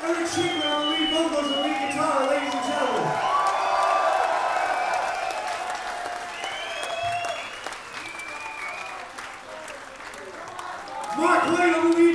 Eric Sheepman on the lead vocals and lead guitar, ladies and gentlemen. Mark White on the lead